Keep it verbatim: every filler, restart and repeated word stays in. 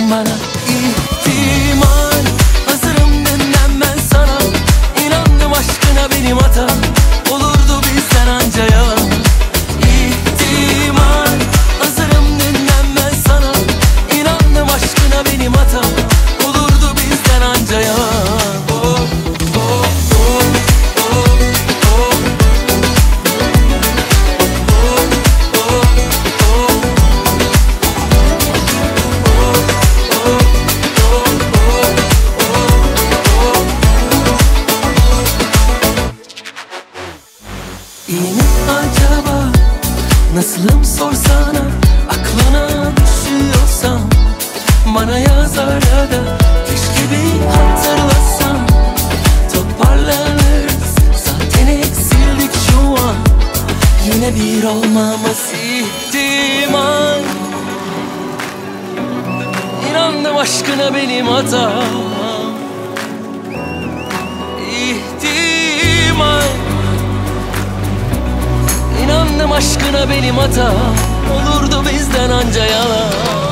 bana ihtimal. Hazırım deminden ben sana, inandım aşkına benim hatam. Olurdu bizden anca yalan. İhtimal. Hazırım deminden ben sana, inandım aşkına benim hatam. Olurdu bizden anca yalan. Oh, oh, oh, oh, oh. İyi mi acaba? Nasılım sorsana, aklına düşüyorsam bana yaz arada, keşke bir hatırlasam. Toparlanırız, zaten eksildik şu an. Yine bir olmamız ihtimal. İnandım aşkına benim hatam. İhtimal. İnandım aşkına benim hatam. Olurdu bizden anca yalan.